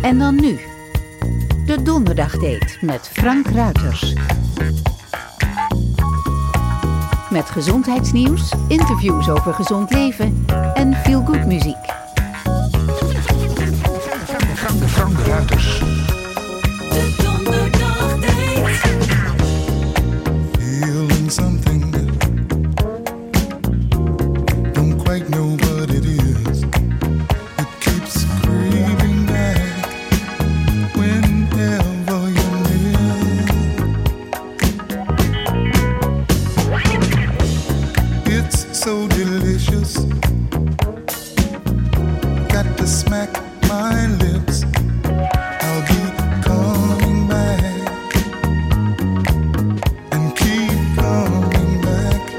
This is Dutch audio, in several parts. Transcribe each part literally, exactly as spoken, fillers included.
En dan nu. De Donderdagdate met Frank Ruiters. Met gezondheidsnieuws, interviews over gezond leven en feel-good muziek. Frank, Frank Ruiters. De Donderdagdate. Feeling something, don't quite know what it is. It keeps creeping back whenever you're near. It's so delicious, got to smack my lips. I'll be coming back and keep coming back.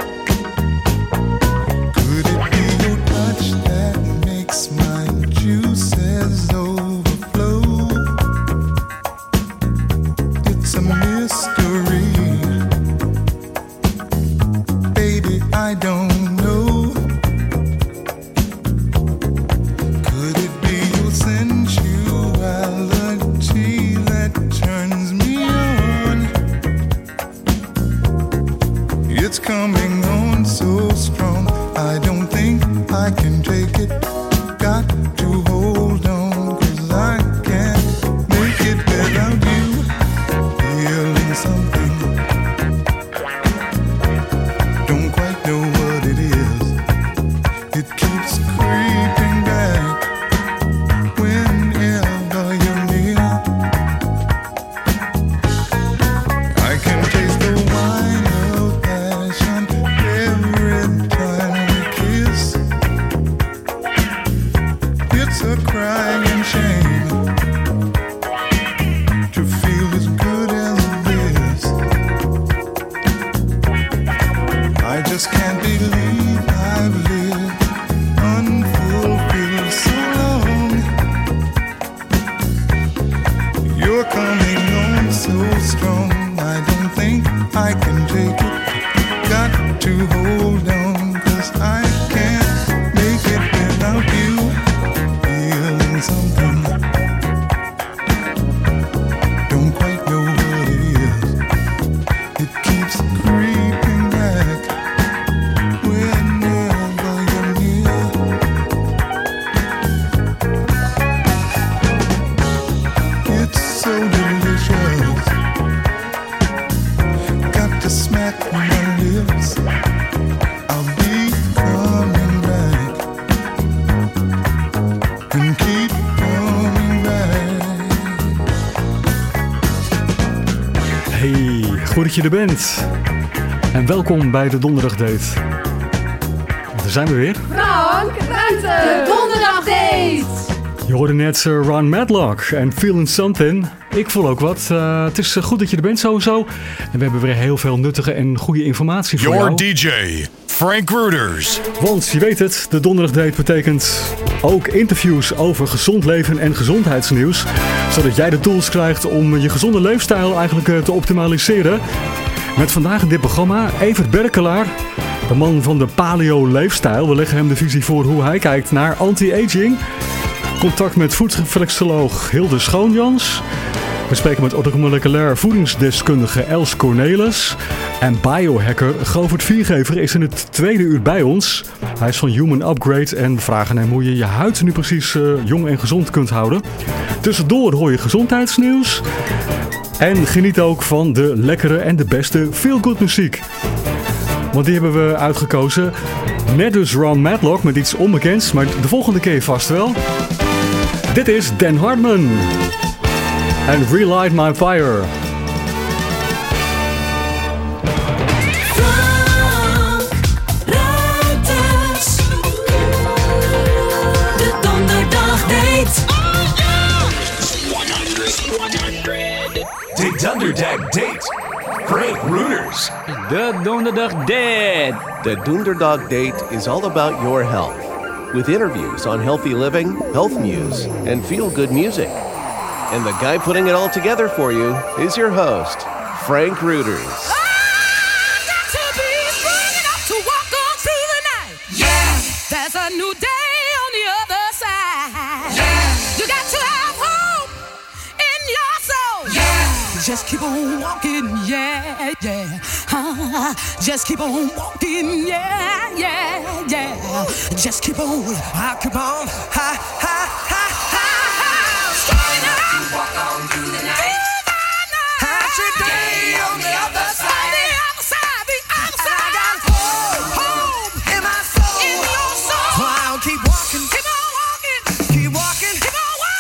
Could it be your touch that makes my juices overflow? It's a mystery, baby, I don't know. Could it be your sensuality that turns me on? It's coming on so strong, I don't think I can take it. Got to hold on, 'cause I can't make it without you. Feeling something, don't quite know what it is. It keeps creeping back whenever you're near. I can taste the wine of passion every time we kiss. It's a crying shame to feel as good as this. I just can't believe I've lived unfulfilled so long. You're coming on so strong, I don't think I can take it. Got to hold on, 'cause I can't make it without you. Feeling something, don't quite know what it is. It keeps creeping back whenever you're near. It's so delicious, got to smack my lips. I'll be coming back and keep coming back. Hey, goed dat je er bent. En welkom bij de Donderdagdate. Daar zijn we weer. Frank Ruiter! De Donderdagdate! Je hoorde net uh, Ron Matlock en Feeling Something. Ik voel ook wat. Uh, het is uh, goed dat je er bent sowieso. En we hebben weer heel veel nuttige en goede informatie voor Your jou. D J, Frank Ruiters. Want je weet het, de Donderdagdate betekent ook interviews over gezond leven en gezondheidsnieuws. Zodat jij de tools krijgt om je gezonde leefstijl eigenlijk uh, te optimaliseren. Met vandaag in dit programma Evert Berkelaar, de man van de paleo-leefstijl. We leggen hem de visie voor hoe hij kijkt naar anti-aging. Contact met voedselreflexoloog Hilde Schoonjans. We spreken met orthomoleculair voedingsdeskundige Els Cornelis. En biohacker Govert Viergever is in het tweede uur bij ons. Hij is van Human Upgrade en we vragen hem hoe je je huid nu precies uh, jong en gezond kunt houden. Tussendoor hoor je gezondheidsnieuws. En geniet ook van de lekkere en de beste feel-good muziek. Want die hebben we uitgekozen. Net dus Ron Matlock met iets onbekends, maar de volgende keer vast wel. Dit is Dan Hartman. En Relight My Fire. Frank Ruiters. De Donderdagdate. The Donderdagdate. Frank Ruiters. The Donderdagdate. The Donderdagdate is all about your health, with interviews on healthy living, health news, and feel-good music. And the guy putting it all together for you is your host, Frank Ruiters. There's a new day on the other side. Yeah. You got to have hope Just keep on walking, yeah, yeah. Uh, just keep on walking, yeah, yeah, yeah. Just keep on, I keep on, ha, ha, ha, ha, ha. Strong enough. Walk on through the night. How's your day on the other side? The other side, the other side. I got hope, hope in my soul, in your soul. So I'll keep walking, keep on walking, keep walking, keep on walking.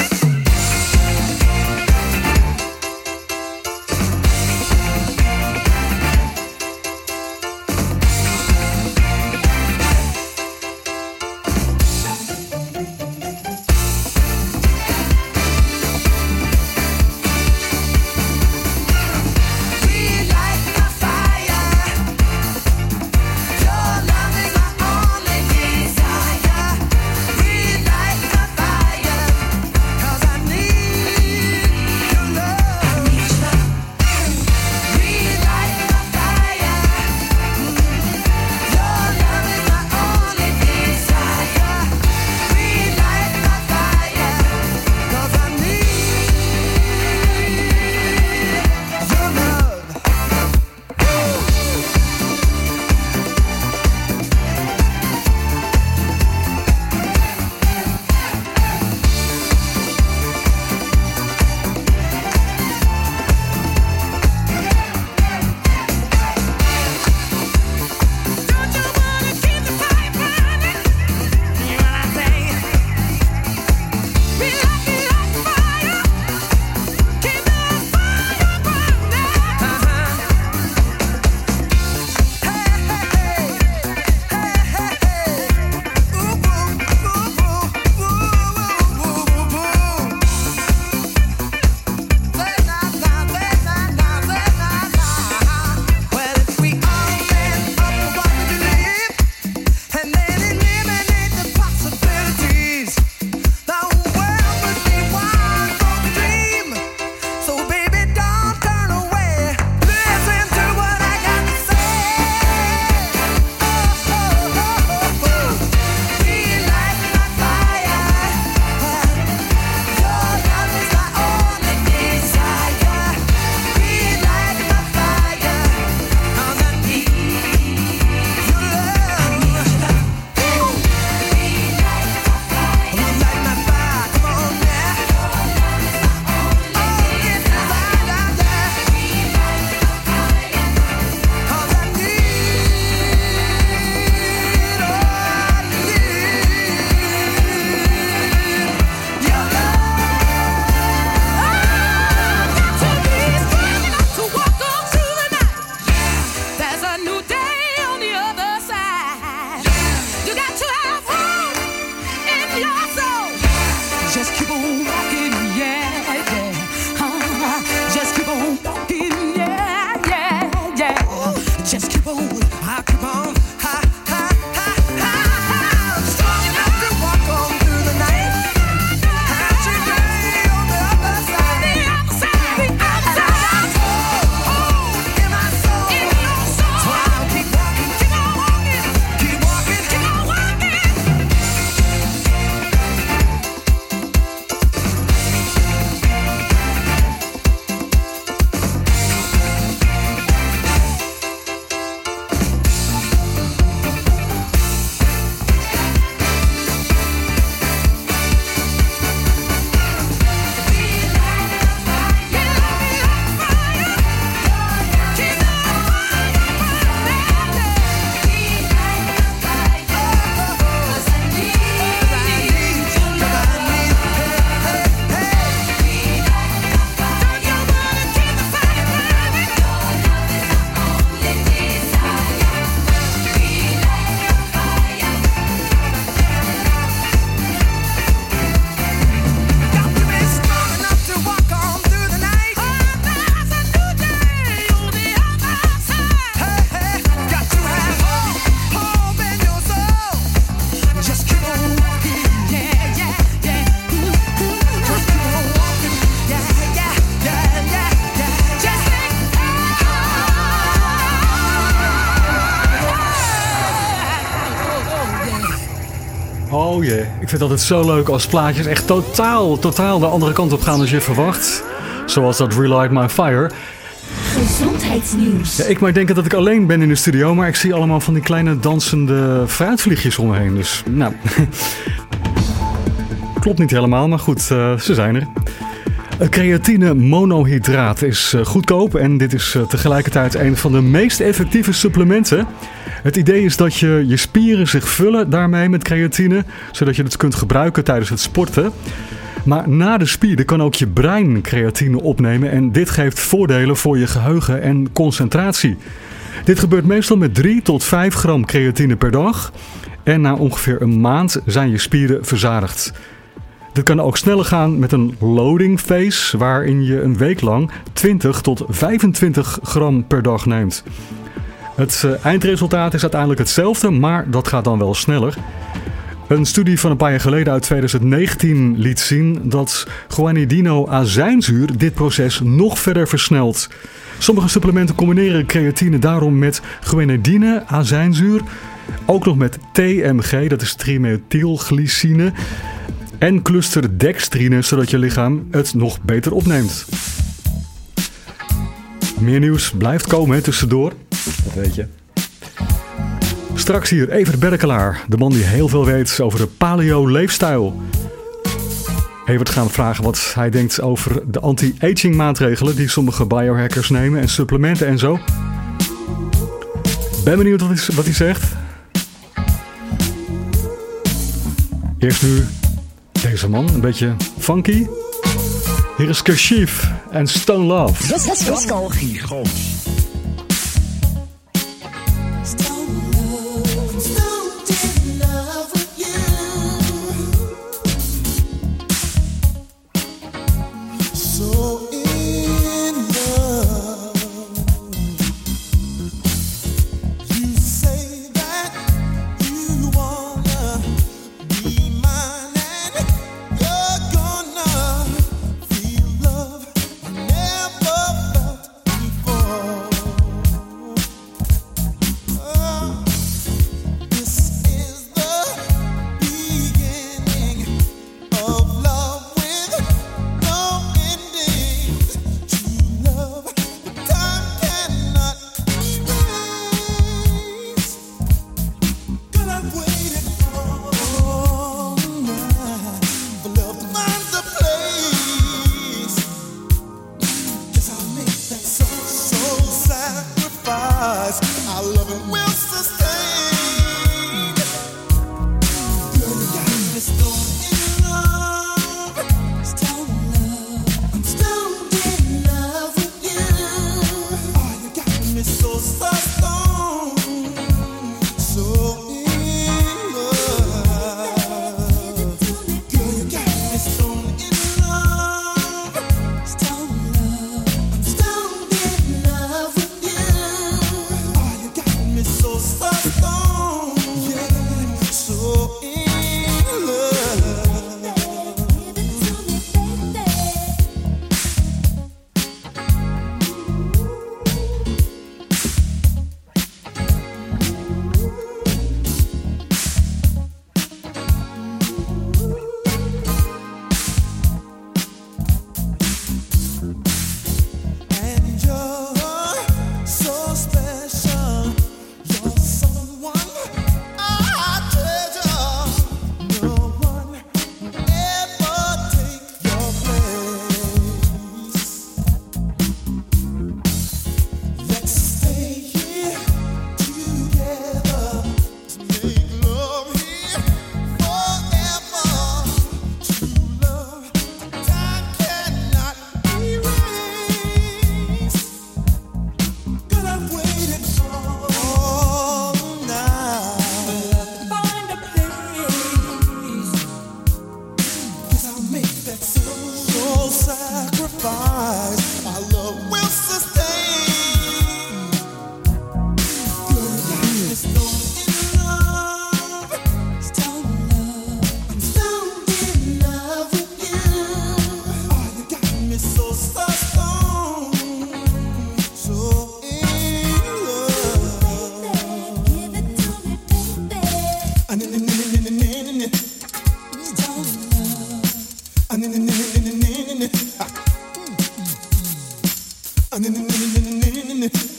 Oh jee, ik vind het altijd zo leuk als plaatjes echt totaal, totaal de andere kant op gaan dan je verwacht. Zoals dat Relight My Fire. Gezondheidsnieuws. Ja, ik mag denken dat ik alleen ben in de studio, maar ik zie allemaal van die kleine dansende fruitvliegjes om me heen. Dus, nou... Klopt niet helemaal, maar goed, uh, ze zijn er. Creatine monohydraat is uh, goedkoop en dit is uh, tegelijkertijd een van de meest effectieve supplementen. Het idee is dat je, je spieren zich vullen daarmee met creatine, zodat je het kunt gebruiken tijdens het sporten. Maar na de spieren kan ook je brein creatine opnemen en dit geeft voordelen voor je geheugen en concentratie. Dit gebeurt meestal met drie tot vijf gram creatine per dag en na ongeveer een maand zijn je spieren verzadigd. Dit kan ook sneller gaan met een loading phase, waarin je een week lang twintig tot vijfentwintig gram per dag neemt. Het uh, eindresultaat is uiteindelijk hetzelfde, maar dat gaat dan wel sneller. Een studie van een paar jaar geleden uit twintig negentien liet zien dat guanidino-azijnzuur dit proces nog verder versnelt. Sommige supplementen combineren creatine daarom met guanidine-azijnzuur, ook nog met T M G, dat is trimethylglycine, en clusterdextrine, zodat je lichaam het nog beter opneemt. Meer nieuws blijft komen hè, tussendoor. Dat weet je. Straks hier Evert Berkelaar, de man die heel veel weet over de paleo-leefstijl. Evert gaan we vragen wat hij denkt over de anti-aging maatregelen die sommige biohackers nemen en supplementen en zo. Ben benieuwd wat hij, wat hij zegt. Eerst nu deze man, een beetje funky. Hier is Kashif en Stone Love. Nostalgie.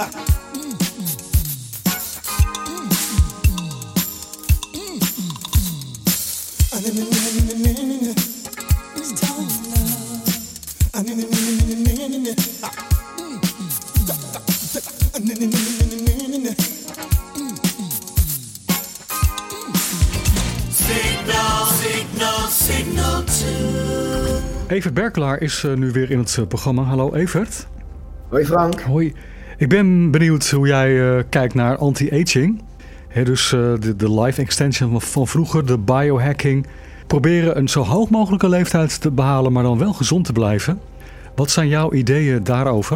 Evert Berkelaar is uh, nu weer in het uh, programma. Hallo Evert. Hoi Frank. Hoi. Ik ben benieuwd hoe jij uh, kijkt naar anti-aging. He, dus uh, de, de life extension van, van vroeger, de biohacking. Proberen een zo hoog mogelijke leeftijd te behalen, maar dan wel gezond te blijven. Wat zijn jouw ideeën daarover?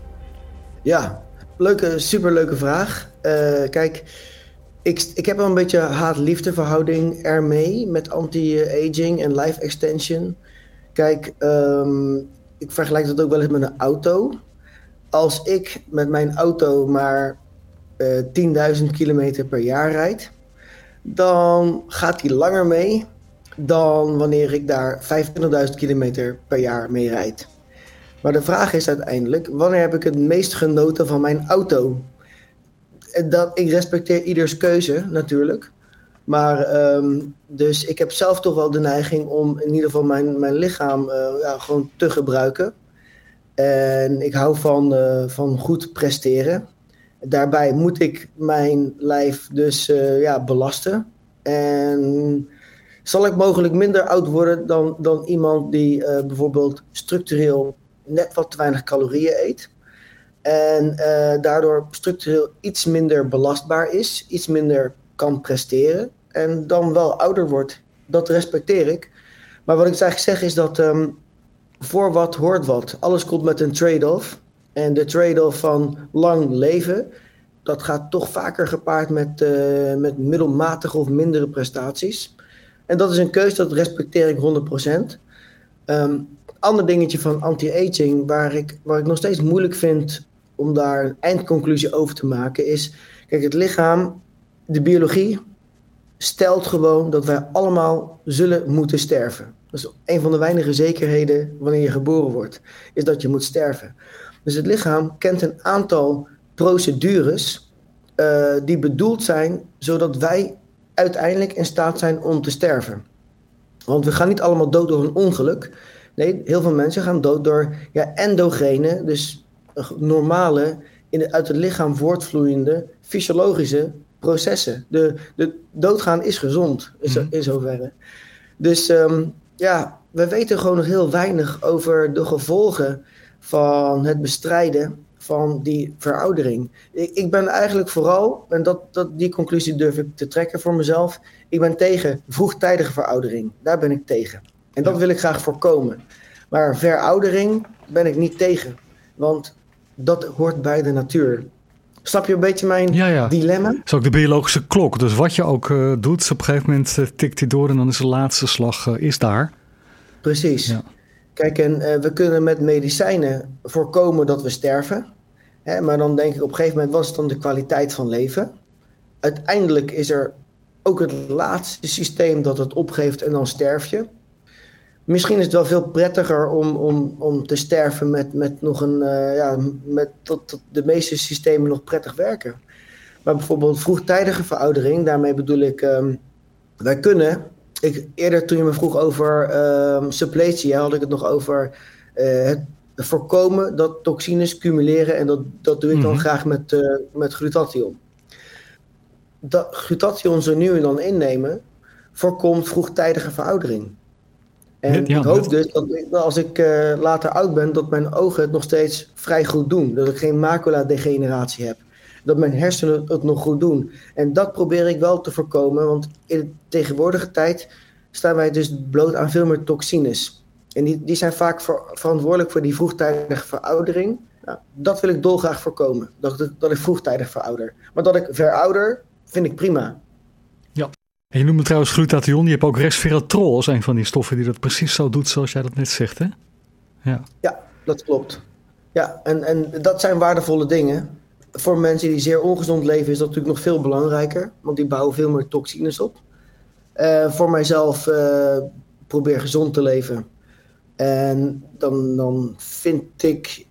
Ja, leuke, superleuke vraag. Uh, kijk, ik, ik heb wel een beetje haat-liefde verhouding ermee met anti-aging en life extension. Kijk, um, ik vergelijk dat ook wel eens met een auto. Als ik met mijn auto maar uh, tienduizend kilometer per jaar rijd, dan gaat die langer mee dan wanneer ik daar vijfentwintigduizend kilometer per jaar mee rijd. Maar de vraag is uiteindelijk, wanneer heb ik het meest genoten van mijn auto? Dat, ik respecteer ieders keuze natuurlijk. Maar um, dus ik heb zelf toch wel de neiging om in ieder geval mijn, mijn lichaam uh, ja, gewoon te gebruiken. En ik hou van, uh, van goed presteren. Daarbij moet ik mijn lijf dus uh, ja, belasten. En zal ik mogelijk minder oud worden dan, dan iemand die uh, bijvoorbeeld structureel net wat te weinig calorieën eet. En uh, daardoor structureel iets minder belastbaar is, iets minder kan presteren. En dan wel ouder wordt. Dat respecteer ik. Maar wat ik eigenlijk zeg is dat um, voor wat hoort wat. Alles komt met een trade-off. En de trade-off van lang leven, dat gaat toch vaker gepaard met, uh, met middelmatige of mindere prestaties. En dat is een keuze, dat respecteer ik honderd procent. Um, ander dingetje van anti-aging, waar ik, waar ik nog steeds moeilijk vind om daar een eindconclusie over te maken, is, kijk, het lichaam, de biologie, stelt gewoon dat wij allemaal zullen moeten sterven. Dat is een van de weinige zekerheden wanneer je geboren wordt, is dat je moet sterven. Dus het lichaam kent een aantal procedures uh, die bedoeld zijn zodat wij uiteindelijk in staat zijn om te sterven. Want we gaan niet allemaal dood door een ongeluk. Nee, heel veel mensen gaan dood door ja, endogene, dus normale, in de, uit het lichaam voortvloeiende fysiologische processen. De, de doodgaan is gezond, in, zo, in zoverre. Dus um, ja, we weten gewoon nog heel weinig over de gevolgen van het bestrijden van die veroudering. Ik, ik ben eigenlijk vooral, en dat, dat, die conclusie durf ik te trekken voor mezelf, ik ben tegen vroegtijdige veroudering. Daar ben ik tegen. En dat wil ik graag voorkomen. Maar veroudering ben ik niet tegen. Want dat hoort bij de natuur. Snap je een beetje mijn ja, ja. dilemma? Dat is ook de biologische klok. Dus wat je ook uh, doet, op een gegeven moment uh, tikt die door en dan is de laatste slag uh, is daar. Precies. Ja. Kijk, en uh, we kunnen met medicijnen voorkomen dat we sterven. Hè, maar dan denk ik op een gegeven moment, wat is dan de kwaliteit van leven? Uiteindelijk is er ook het laatste systeem dat het opgeeft en dan sterf je. Misschien is het wel veel prettiger om, om, om te sterven met, met nog een, uh, ja, met tot, tot de meeste systemen nog prettig werken. Maar bijvoorbeeld vroegtijdige veroudering, daarmee bedoel ik, um, wij kunnen, ik, eerder toen je me vroeg over um, suppletie, had ik het nog over uh, het voorkomen dat toxines cumuleren en dat, dat doe ik dan mm-hmm. graag met, uh, met glutathion. Dat glutathion zo nu en dan innemen voorkomt vroegtijdige veroudering. En ja, ik hoop dus dat ik, als ik uh, later oud ben, dat mijn ogen het nog steeds vrij goed doen. Dat ik geen macula-degeneratie heb. Dat mijn hersenen het nog goed doen. En dat probeer ik wel te voorkomen, want in de tegenwoordige tijd staan wij dus bloot aan veel meer toxines. En die, die zijn vaak ver, verantwoordelijk voor die vroegtijdige veroudering. Nou, dat wil ik dolgraag voorkomen, dat, dat, dat ik vroegtijdig verouder. Maar dat ik verouder, vind ik prima. Ja. En je noemde trouwens glutathion, je hebt ook resveratrol als een van die stoffen die dat precies zo doet zoals jij dat net zegt, hè? Ja, ja dat klopt. Ja, en, en dat zijn waardevolle dingen. Voor mensen die zeer ongezond leven is dat natuurlijk nog veel belangrijker, want die bouwen veel meer toxines op. Uh, voor mijzelf uh, probeer gezond te leven. En dan, dan vind ik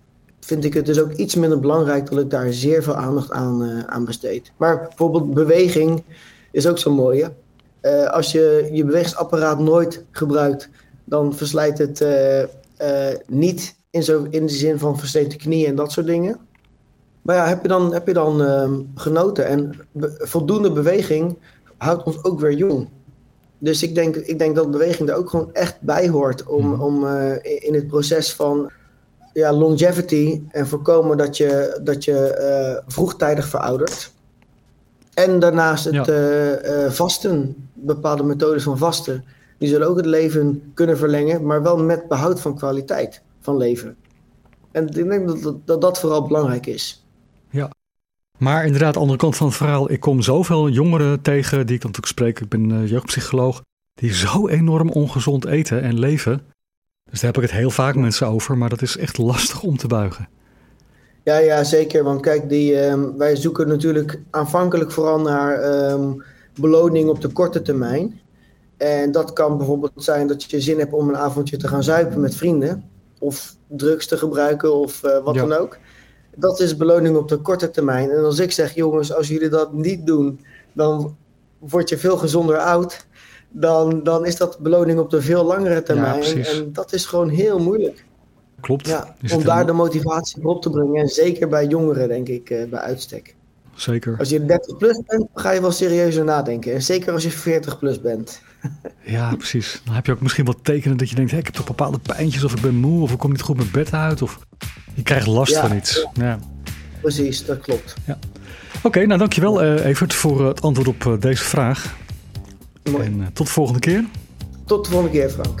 vind ik het dus ook iets minder belangrijk dat ik daar zeer veel aandacht aan, uh, aan besteed. Maar bijvoorbeeld beweging is ook zo mooi. Hè? Uh, als je je bewegingsapparaat nooit gebruikt, dan verslijt het uh, uh, niet in, zo, in de zin van versteende knieën en dat soort dingen. Maar ja, heb je dan, heb je dan uh, genoten? En be- voldoende beweging houdt ons ook weer jong. Dus ik denk, ik denk dat beweging er ook gewoon echt bij hoort om, om uh, in het proces van ja, longevity en voorkomen dat je, dat je uh, vroegtijdig veroudert. En daarnaast het ja. uh, uh, vasten, bepaalde methodes van vasten, die zullen ook het leven kunnen verlengen, maar wel met behoud van kwaliteit van leven. En ik denk dat dat, dat, dat vooral belangrijk is. Ja, maar inderdaad, de andere kant van het verhaal, ik kom zoveel jongeren tegen die ik dan natuurlijk spreek. Ik ben uh, jeugdpsycholoog, die zo enorm ongezond eten en leven. Dus daar heb ik het heel vaak met mensen over, maar dat is echt lastig om te buigen. Ja, ja, zeker. Want kijk, die, um, wij zoeken natuurlijk aanvankelijk vooral naar um, beloning op de korte termijn. En dat kan bijvoorbeeld zijn dat je zin hebt om een avondje te gaan zuipen met vrienden. Of drugs te gebruiken of uh, wat ja. dan ook. Dat is beloning op de korte termijn. En als ik zeg, jongens, als jullie dat niet doen, dan word je veel gezonder oud. Dan, dan is dat beloning op de veel langere termijn. Ja, en dat is gewoon heel moeilijk. Klopt. Ja, om daar de motivatie op te brengen. En zeker bij jongeren, denk ik, uh, bij uitstek. Zeker. Als je dertig plus bent, ga je wel serieuzer nadenken. En zeker als je veertig plus bent. Ja, precies. Dan heb je ook misschien wat tekenen dat je denkt, hey, ik heb toch bepaalde pijntjes, of ik ben moe, of ik kom niet goed mijn bed uit, of je krijgt last ja, van iets. Ja. Ja. Precies, dat klopt. Ja. Oké, okay, nou dankjewel uh, Evert voor het antwoord op uh, deze vraag. Mooi. En uh, tot de volgende keer. Tot de volgende keer, Frank.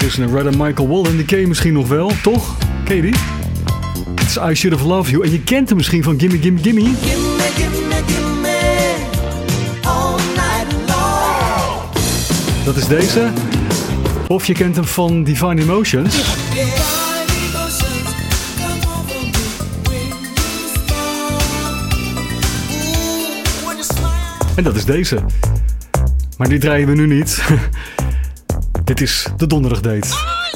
is een Red Michael Wallen, die ken je misschien nog wel, toch? Ken je die? Het is I Should Have Loved You. En je kent hem misschien van Gimme Gimme Gimme. Gimme, gimme, gimme, all night long. Dat is deze. Of je kent hem van Divine Emotions. En dat is deze. Maar die draaien we nu niet. Dit is de Donderdagdate.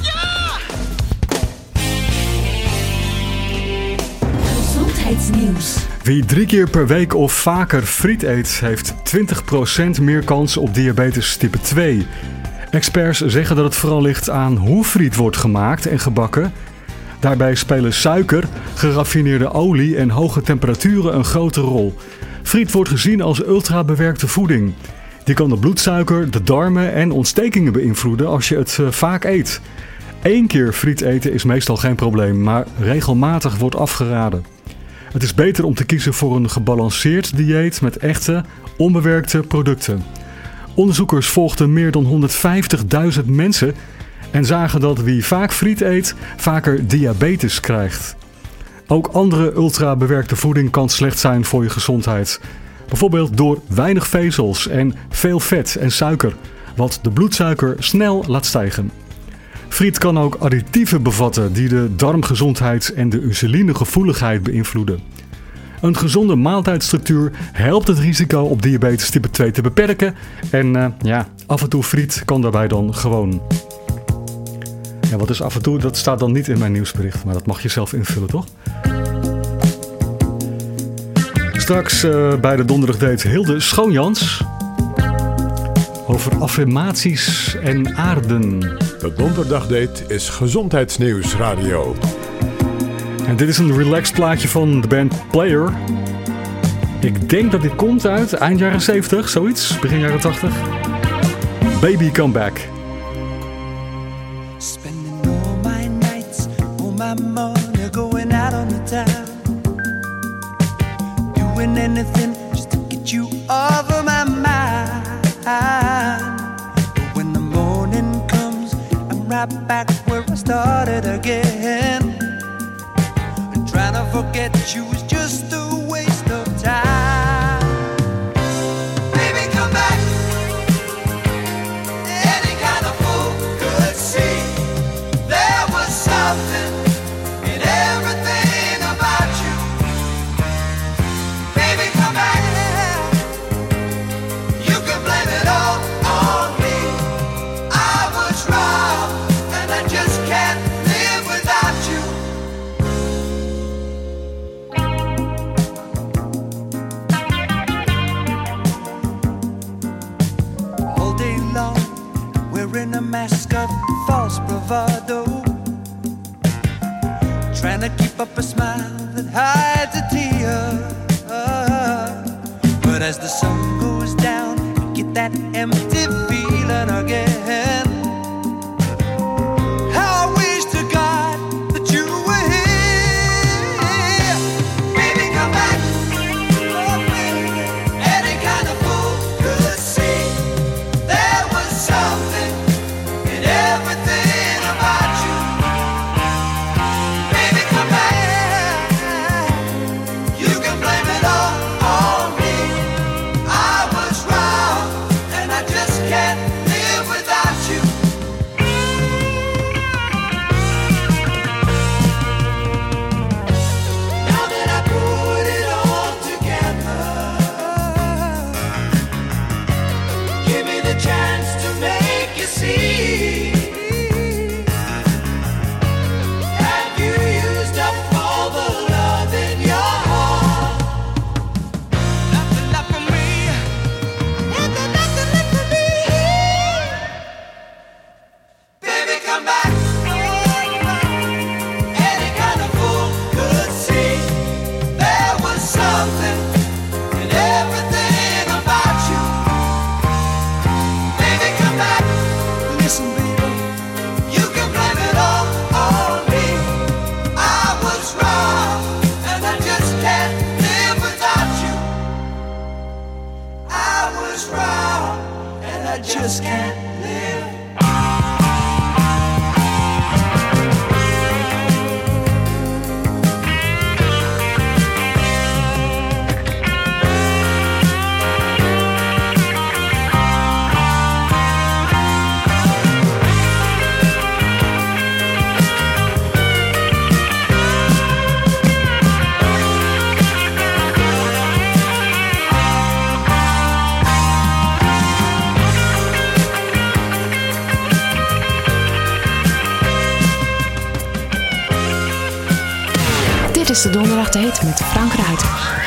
Gezondheidsnieuws. Wie drie keer per week of vaker friet eet, heeft twintig procent meer kans op diabetes type twee. Experts zeggen dat het vooral ligt aan hoe friet wordt gemaakt en gebakken. Daarbij spelen suiker, geraffineerde olie en hoge temperaturen een grote rol. Friet wordt gezien als ultrabewerkte voeding. Die kan de bloedsuiker, de darmen en ontstekingen beïnvloeden als je het uh, vaak eet. Eén keer friet eten is meestal geen probleem, maar regelmatig wordt afgeraden. Het is beter om te kiezen voor een gebalanceerd dieet met echte, onbewerkte producten. Onderzoekers volgden meer dan honderdvijftigduizend mensen en zagen dat wie vaak friet eet, vaker diabetes krijgt. Ook andere ultrabewerkte voeding kan slecht zijn voor je gezondheid. Bijvoorbeeld door weinig vezels en veel vet en suiker, wat de bloedsuiker snel laat stijgen. Friet kan ook additieven bevatten die de darmgezondheid en de insulinegevoeligheid beïnvloeden. Een gezonde maaltijdstructuur helpt het risico op diabetes type twee te beperken en uh, ja, af en toe friet kan daarbij dan gewoon. Ja, wat is af en toe? Dat staat dan niet in mijn nieuwsbericht, maar dat mag je zelf invullen, toch? Straks uh, bij de Donderdagdate Hilde Schoonjans over affirmaties en aarden. De Donderdagdate is gezondheidsnieuws radio. En dit is een relaxed plaatje van de band Player. Ik denk dat dit komt uit eind jaren zeventig, zoiets, begin jaren tachtig. Baby Come Back. Spending all my nights, all my money going out on the town. Doing anything just to get you off of my mind. But when the morning comes, I'm right back where I started again. And trying to forget you is just a waste of time. Baby, come back. Any kind of fool could see there was something in everything about you. Baby, come back. You can blame it all on me. I was wrong, and I just can't live without you. All day long, wearing a mask of false bravado, trying to keep up a smile that hides a tear. But as the sun goes down, you get that empty feeling again. How I wish to God that you were here. Baby, come back. Oh, baby. Any kind of fool could see there was something in everything about you. Baby, come back. You can blame it all on me. I was wrong, and I just can't live without you. Now that I put it all together, give me the chance to make you see. Have you used up all the love in your heart? Nothing left for me. Nothing, nothing left for me. Baby, come back. Any kind of fool could see there was something in everything about you. Baby, come back. Listen, baby, you can blame it all on me. I was wrong, and I just can't live without you. I was wrong, and I just can't live. is de Donderdag Date met Frank Ruiter.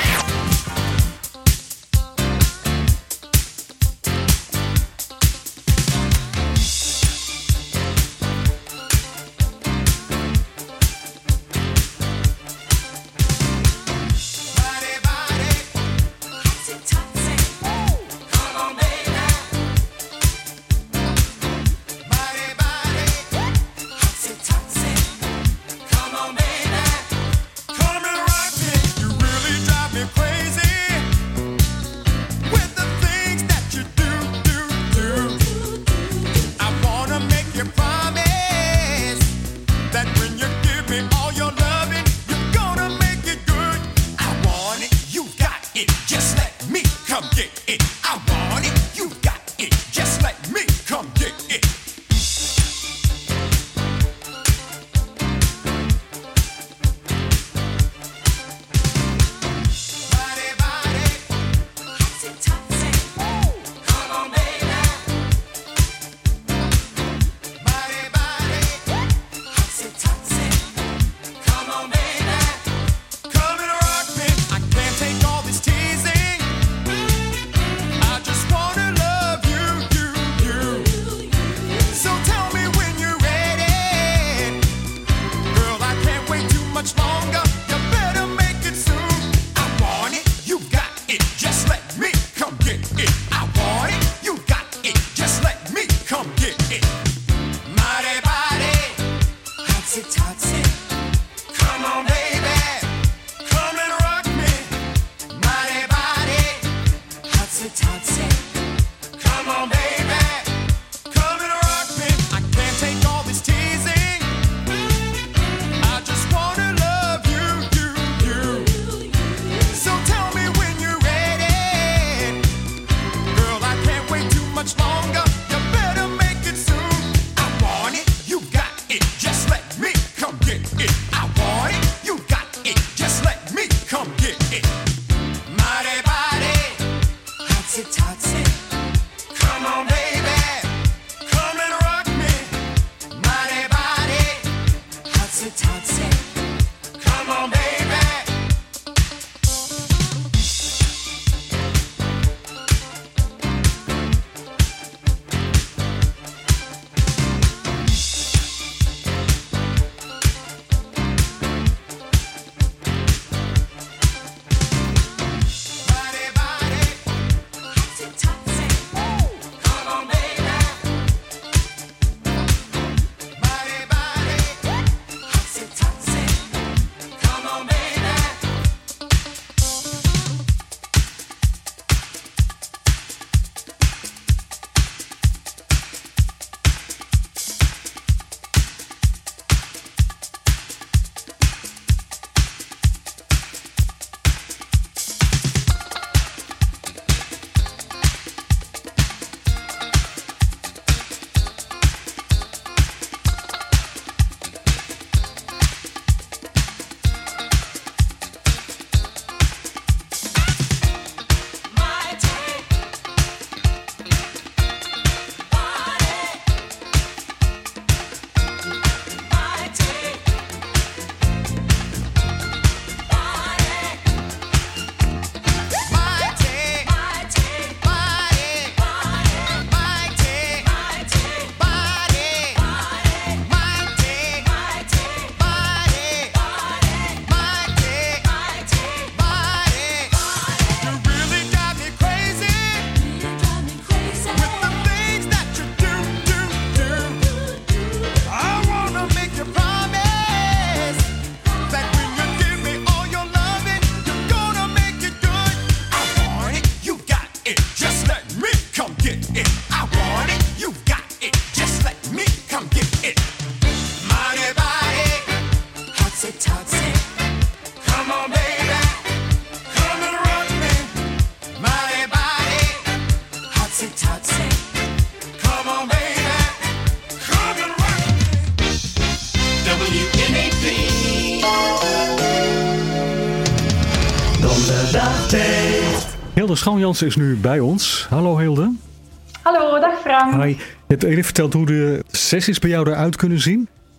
Hilde Schoonjans is nu bij ons. Hallo Hilde. Hallo, dag Frank. Hi. Je hebt even verteld hoe de sessies bij jou eruit kunnen zien.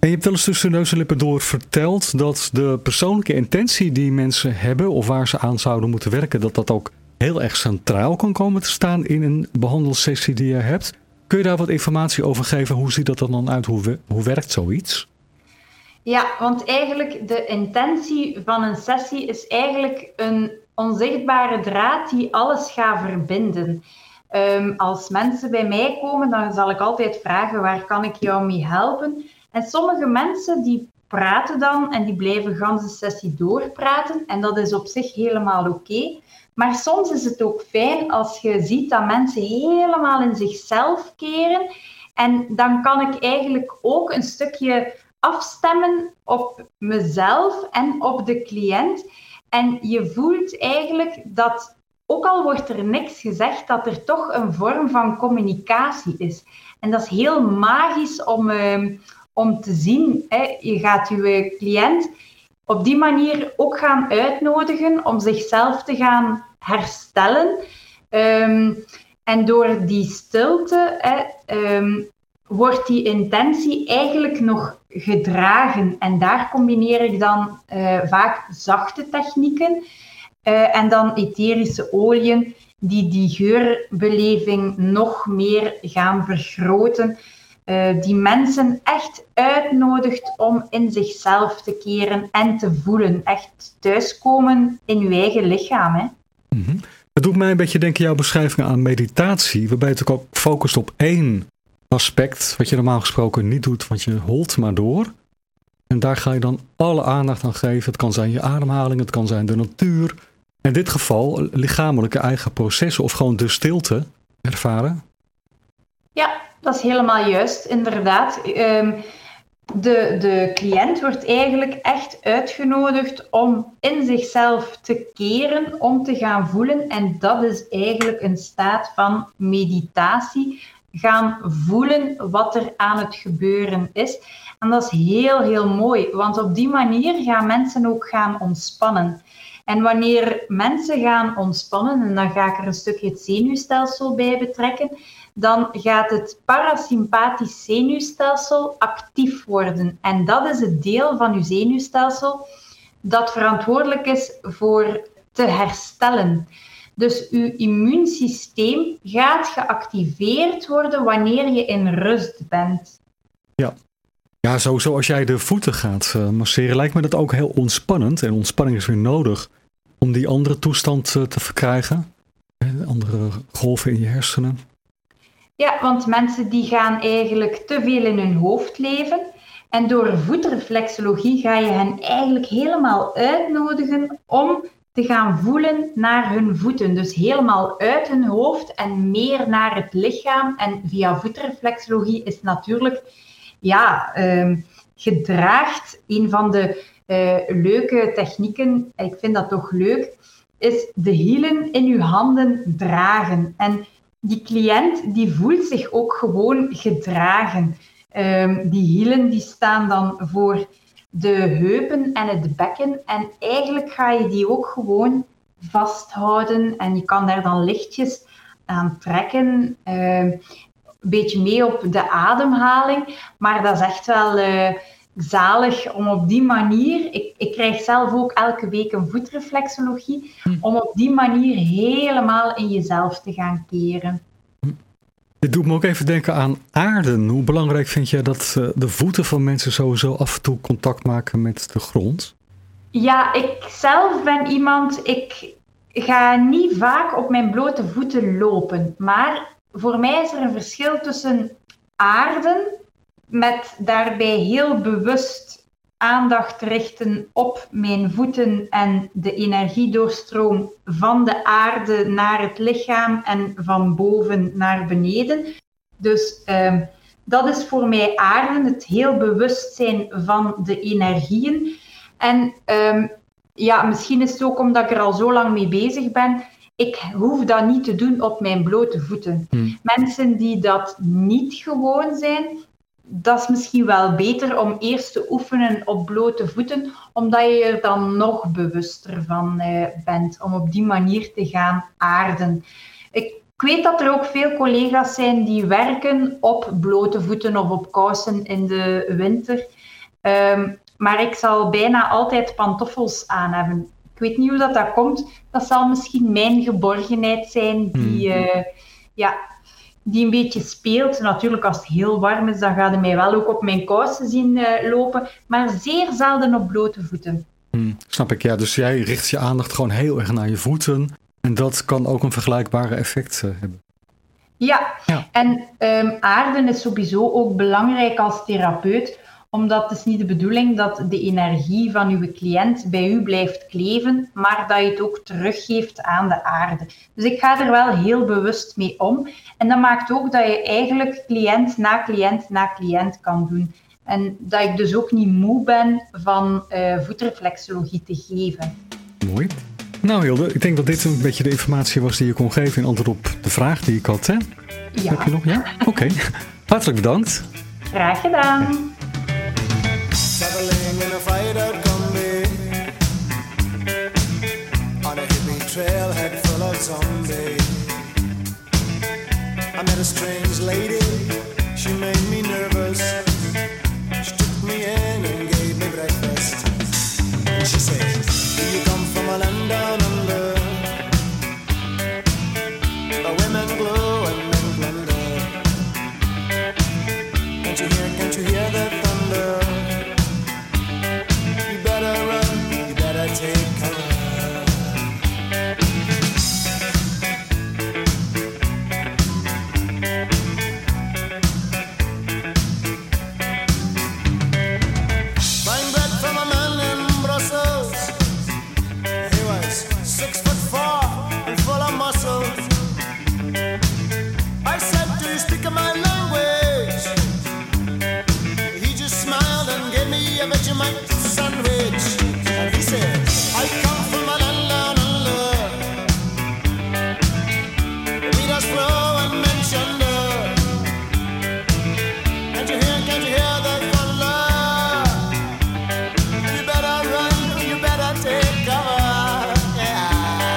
En je hebt wel eens tussen neus en lippen door verteld dat de persoonlijke intentie die mensen hebben of waar ze aan zouden moeten werken, dat dat ook heel erg centraal kan komen te staan in een behandelsessie die je hebt. Kun je daar wat informatie over geven? Hoe ziet dat er dan uit? Hoe, hoe werkt zoiets? Ja, want eigenlijk de intentie van een sessie is eigenlijk een onzichtbare draad die alles gaat verbinden. Um, als mensen bij mij komen, dan zal ik altijd vragen, waar kan ik jou mee helpen? En sommige mensen die praten dan en die blijven de hele sessie doorpraten. En dat is op zich helemaal oké. Okay. Maar soms is het ook fijn als je ziet dat mensen helemaal in zichzelf keren. En dan kan ik eigenlijk ook een stukje afstemmen op mezelf en op de cliënt. En je voelt eigenlijk dat, ook al wordt er niks gezegd, dat er toch een vorm van communicatie is. En dat is heel magisch om, uh, om te zien. Hè. Je gaat je cliënt op die manier ook gaan uitnodigen om zichzelf te gaan herstellen. Um, en door die stilte hè, um, wordt die intentie eigenlijk nog gedragen. En daar combineer ik dan uh, vaak zachte technieken uh, en dan etherische oliën die die geurbeleving nog meer gaan vergroten. Uh, die mensen echt uitnodigt om in zichzelf te keren en te voelen. Echt thuiskomen in je eigen lichaam. Hè. Mm-hmm. Het doet mij een beetje denken jouw beschrijving aan meditatie, waarbij je het ook focust op één aspect, wat je normaal gesproken niet doet, want je holt maar door. En daar ga je dan alle aandacht aan geven. Het kan zijn je ademhaling, het kan zijn de natuur. In dit geval lichamelijke eigen processen of gewoon de stilte ervaren. Ja, dat is helemaal juist, inderdaad. Um, de, de cliënt wordt eigenlijk echt uitgenodigd om in zichzelf te keren, om te gaan voelen. En dat is eigenlijk een staat van meditatie. Gaan voelen wat er aan het gebeuren is. En dat is heel, heel mooi, want op die manier gaan mensen ook gaan ontspannen. En wanneer mensen gaan ontspannen, en dan ga ik er een stukje het zenuwstelsel bij betrekken, dan gaat het parasympathisch zenuwstelsel actief worden. En dat is het deel van uw zenuwstelsel dat verantwoordelijk is voor te herstellen. Dus uw immuunsysteem gaat geactiveerd worden wanneer je in rust bent. Ja, ja sowieso als jij de voeten gaat uh, masseren, lijkt me dat ook heel ontspannend. En ontspanning is weer nodig om die andere toestand uh, te verkrijgen. Andere golven in je hersenen. Ja, want mensen die gaan eigenlijk te veel in hun hoofd leven. En door voetreflexologie ga je hen eigenlijk helemaal uitnodigen om te gaan voelen naar hun voeten. Dus helemaal uit hun hoofd en meer naar het lichaam. En via voetreflexologie is natuurlijk ja, um, gedraagd. Een van de uh, leuke technieken, ik vind dat toch leuk, is de hielen in uw handen dragen. En die cliënt die voelt zich ook gewoon gedragen. Um, die hielen die staan dan voor de heupen en het bekken. En eigenlijk ga je die ook gewoon vasthouden. En je kan daar dan lichtjes aan trekken. Uh, een beetje mee op de ademhaling. Maar dat is echt wel uh, zalig om op die manier... Ik, ik krijg zelf ook elke week een voetreflexologie. Om op die manier helemaal in jezelf te gaan keren. Dit doet me ook even denken aan aarden. Hoe belangrijk vind jij dat uh, de voeten van mensen sowieso af en toe contact maken met de grond? Ja, ik zelf ben iemand... Ik ga niet vaak op mijn blote voeten lopen. Maar voor mij is er een verschil tussen aarden, met daarbij heel bewust aandacht richten op mijn voeten en de energiedoorstroom van de aarde naar het lichaam en van boven naar beneden. Dus uh, dat is voor mij aarden, het heel bewust zijn van de energieën. En um, ja, misschien is het ook omdat ik er al zo lang mee bezig ben. Ik hoef dat niet te doen op mijn blote voeten. Hmm. Mensen die dat niet gewoon zijn, dat is misschien wel beter om eerst te oefenen op blote voeten, omdat je er dan nog bewuster van uh, bent, om op die manier te gaan aarden. Ik, ik weet dat er ook veel collega's zijn die werken op blote voeten of op kousen in de winter. Um, maar ik zal bijna altijd pantoffels aan hebben. Ik weet niet hoe dat, dat komt. Dat zal misschien mijn geborgenheid zijn die, uh, ja, die een beetje speelt. Natuurlijk, als het heel warm is, dan gaat het mij wel ook op mijn kousen zien uh, lopen. Maar zeer zelden op blote voeten. Hmm, snap ik, ja. Dus jij richt je aandacht gewoon heel erg naar je voeten. En dat kan ook een vergelijkbare effect uh, hebben. Ja, ja. en um, aarden is sowieso ook belangrijk als therapeut. Omdat het is niet de bedoeling dat de energie van uw cliënt bij u blijft kleven, maar dat je het ook teruggeeft aan de aarde. Dus ik ga er wel heel bewust mee om. En dat maakt ook dat je eigenlijk cliënt na cliënt na cliënt kan doen. En dat ik dus ook niet moe ben van uh, voetreflexologie te geven. Mooi. Nou Hilde, ik denk dat dit een beetje de informatie was die je kon geven in antwoord op de vraag die ik had, hè? Ja. Heb je nog? Ja? Oké. Okay. Hartelijk bedankt. Graag gedaan. Traveling in a fried-out Kombi on a hippie trailhead full of zombies. I met a strange lady, she made me nervous. She took me in and gave me breakfast. And she said, do you come from a land down under, where women glow and men plunder? Can't you hear, can't you hear the thunder? Take cover. Buying bread from a man in Brussels. He was six foot four and full of muscles. I said, do you speak my language? He just smiled and gave me a Vegemite sandwich. And he said, I come from a land down under, the meters flow and men's under. Can't you hear, can't you hear the thunder? You better run, you better take cover, yeah.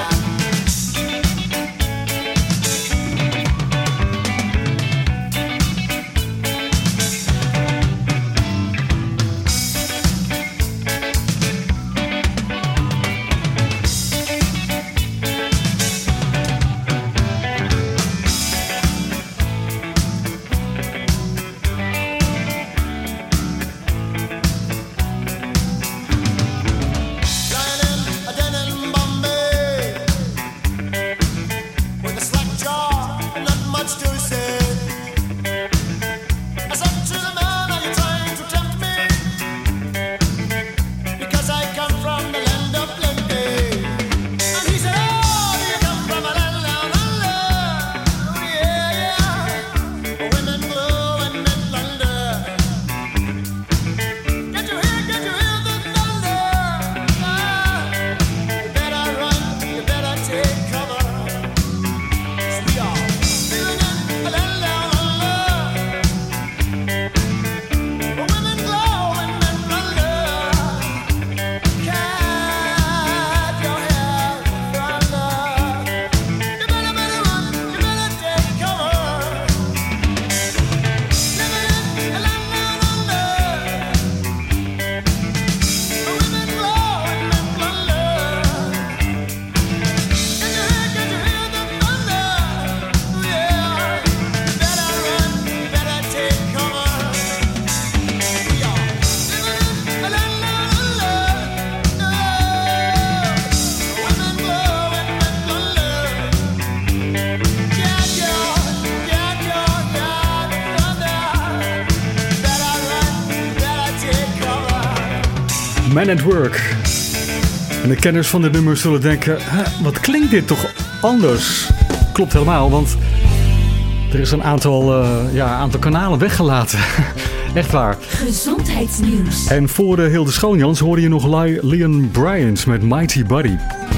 Man at Work. En de kenners van dit nummer zullen denken, wat klinkt dit toch anders? Klopt helemaal, want er is een aantal, uh, ja, aantal kanalen weggelaten. Echt waar. Gezondheidsnieuws. En voor uh, Hilde Schoonjans hoorde je nog Leon Bryant met Mighty Buddy.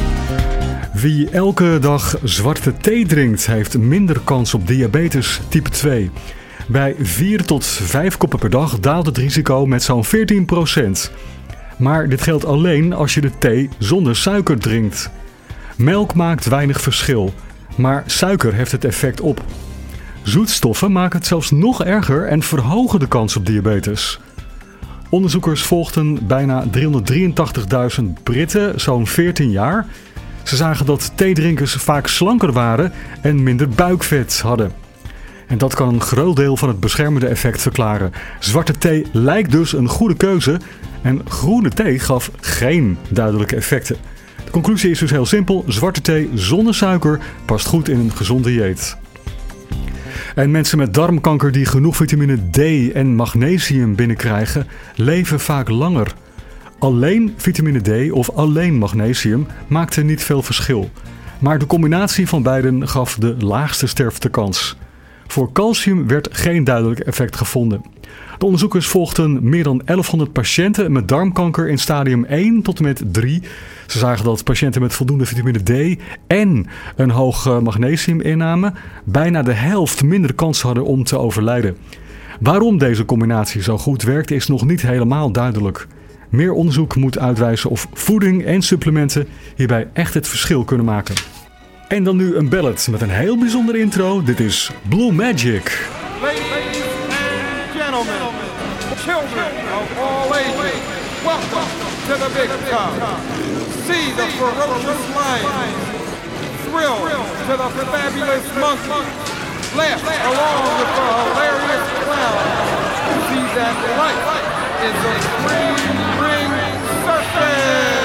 Wie elke dag zwarte thee drinkt, heeft minder kans op diabetes type twee. Bij vier tot vijf koppen per dag daalt het risico met zo'n veertien procent. Maar dit geldt alleen als je de thee zonder suiker drinkt. Melk maakt weinig verschil, maar suiker heeft het effect op. Zoetstoffen maken het zelfs nog erger en verhogen de kans op diabetes. Onderzoekers volgden bijna driehonderddrieëntachtigduizend Britten, zo'n veertien jaar. Ze zagen dat theedrinkers vaak slanker waren en minder buikvet hadden. En dat kan een groot deel van het beschermende effect verklaren. Zwarte thee lijkt dus een goede keuze en groene thee gaf geen duidelijke effecten. De conclusie is dus heel simpel. Zwarte thee zonder suiker past goed in een gezond dieet. En mensen met darmkanker die genoeg vitamine D en magnesium binnenkrijgen, leven vaak langer. Alleen vitamine D of alleen magnesium maakte niet veel verschil. Maar de combinatie van beiden gaf de laagste sterftekans. Voor calcium werd geen duidelijk effect gevonden. De onderzoekers volgden meer dan elfhonderd patiënten met darmkanker in stadium één tot en met drie. Ze zagen dat patiënten met voldoende vitamine D en een hoge magnesiuminname bijna de helft minder kans hadden om te overlijden. Waarom deze combinatie zo goed werkt is nog niet helemaal duidelijk. Meer onderzoek moet uitwijzen of voeding en supplementen hierbij echt het verschil kunnen maken. En dan nu een ballad met een heel bijzondere intro. Dit is Blue Magic. Ladies and gentlemen, children of all ages, welcome to the big top. See the ferocious lion, thrill to the fabulous monkey, laugh along with the hilarious clown. See that life is a three-ring circus.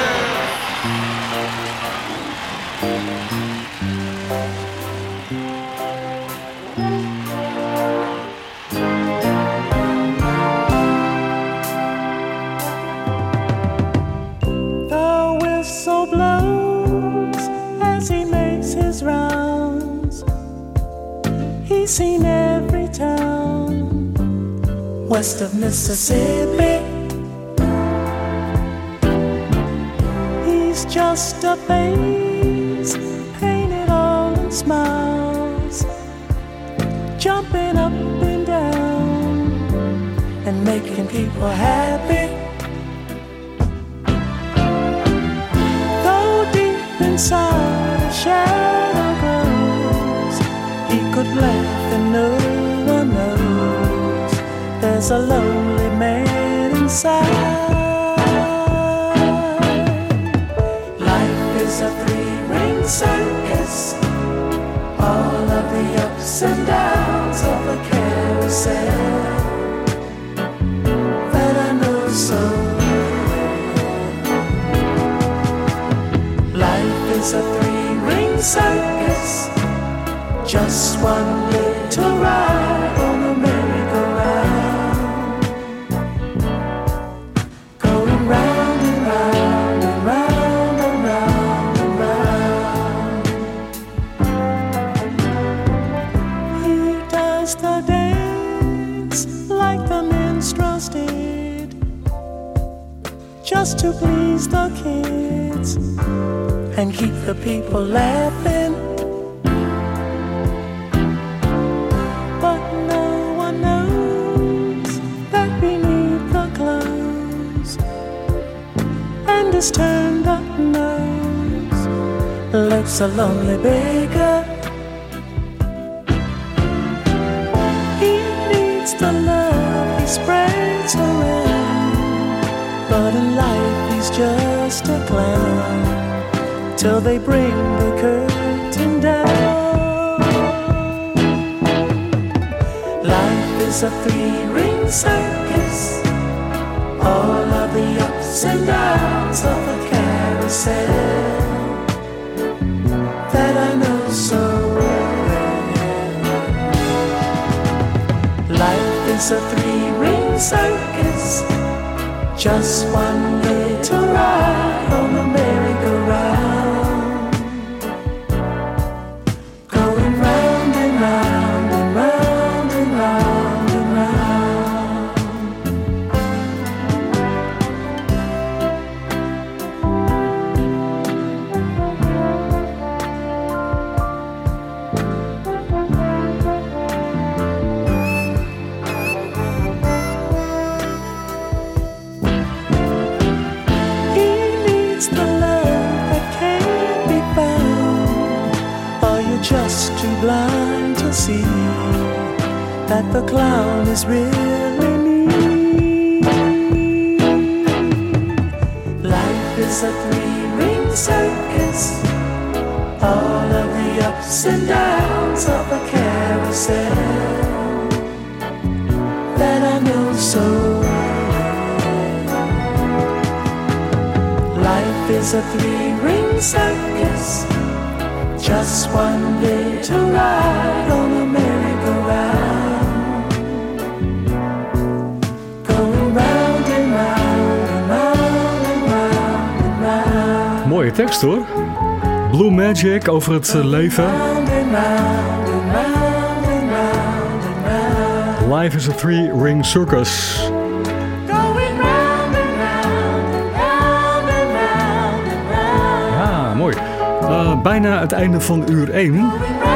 Whistle blows as he makes his rounds. He's seen every town west of Mississippi. He's just a face painted all in smiles, jumping up and down and making people happy. Inside a shadow grows, he could laugh and no one knows. There's a lonely man inside. Life is a three-ring circus, all of the ups and downs of a carousel that I know so. It's a three-ring circus, just one little ride on the merry-go-round, going round and round and round and round and round. He does the dance like the minstrels did, just to please the kids and keep the people laughing. But no one knows that beneath the clothes and his turned up nose lurks a lonely beggar. He needs the love he spreads around, but in life he's just a clown till they bring the curtain down. Life is a three-ring circus, all of the ups and downs of a carousel that I know so well. Life is a three-ring circus, just one little ride on the merry-go-round. Blind to see that the clown is really me. is a three-ring circus. All of the ups and downs of a carousel that I know so well. Life is a three-ring circus, just one day to ride on a merry-go-round, going round and round and round and round and round. Mooie tekst hoor. Blue Magic over het leven. Life is a three-ring circus. Ja, mooi. Uh, bijna het einde van uur één.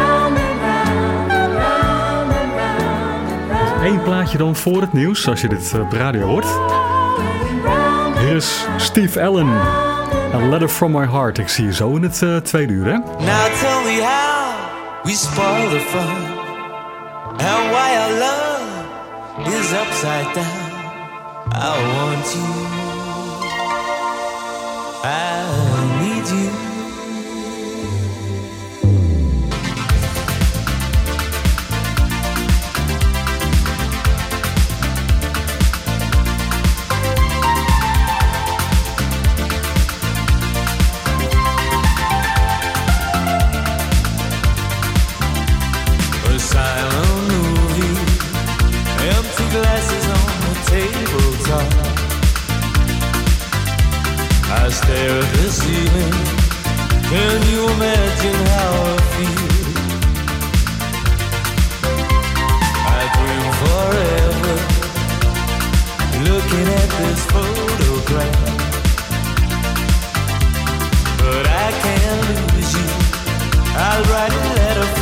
Eén plaatje dan voor het nieuws, als je dit op radio hoort. Hier is Steve Allen. A Letter From My Heart. Ik zie je zo in het uh, tweede uur, hè? Now tell me how we spoil the fun, and why our love is upside down. I want you, I need you. Glasses on the tabletop. I stare at the ceiling. Can you imagine how I feel? I dream forever, looking at this photograph. But I can't lose you. I'll write a letter